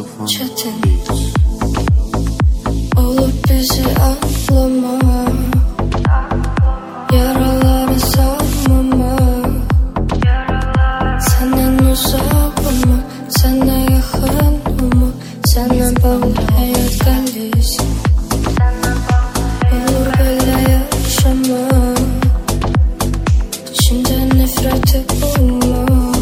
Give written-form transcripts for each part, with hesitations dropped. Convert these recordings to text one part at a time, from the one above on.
çetin olup bizi ağlama, yaraları sarmama. Senden uzak olma, senden yakın olma, senden bağlı hayat kalış. Olur böyle yaşama, içimde nefreti bulma.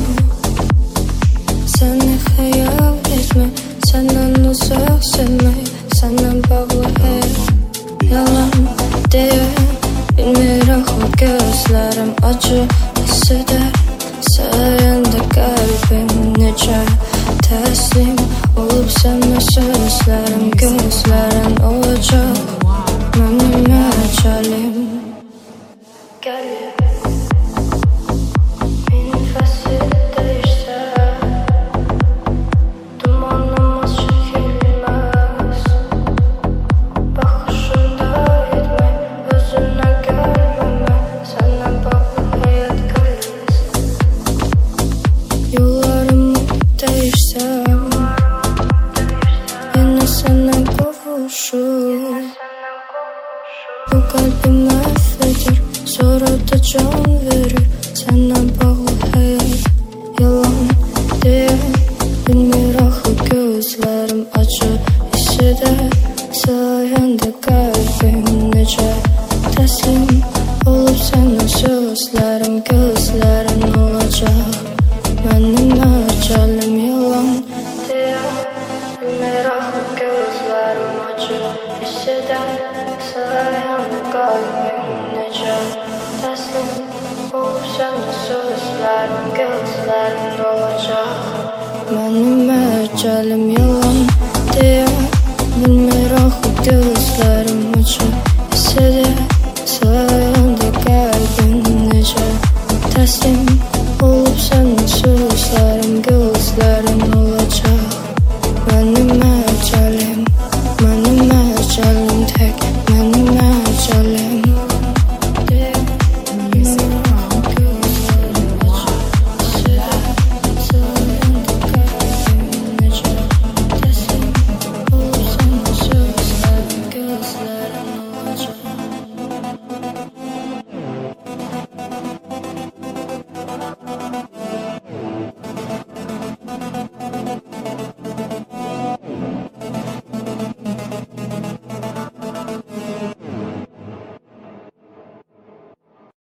Seni hayal etme, senden uzak sevme, senden bağlı hayat yalan diye. Bilmiyorum o gözlerim acı hisseder, sayende kalbim nece teslim olup sana sözlerim gözlerin olacak benim ecalim. Gel benim fasil değişse, dumanımız çekilmez. Bakışında etme, gözüne görmeme, senden bağlı hayat kalır. Yollarım değişse, yine senden kavuşur. Bu kalbim affeder, sonra da can verir. Senden bağlı hayat yalan diye. Bilmiyorum o gözlerim acı hisseder, sayende kalbim nece teslim olup sana sözlerim gözlerin olacak benim ecalim yalan diye. Bilmiyorum o gözlerim acı hisseder, sayende kalbim nece teslim olup sana sözlerim gözlerin olacak benim ecalim yalan diye. Bilmiyorum o gözlerim acı hisseder, sayende kalbim nece teslim olup sana sözlerim gözlerin olacak.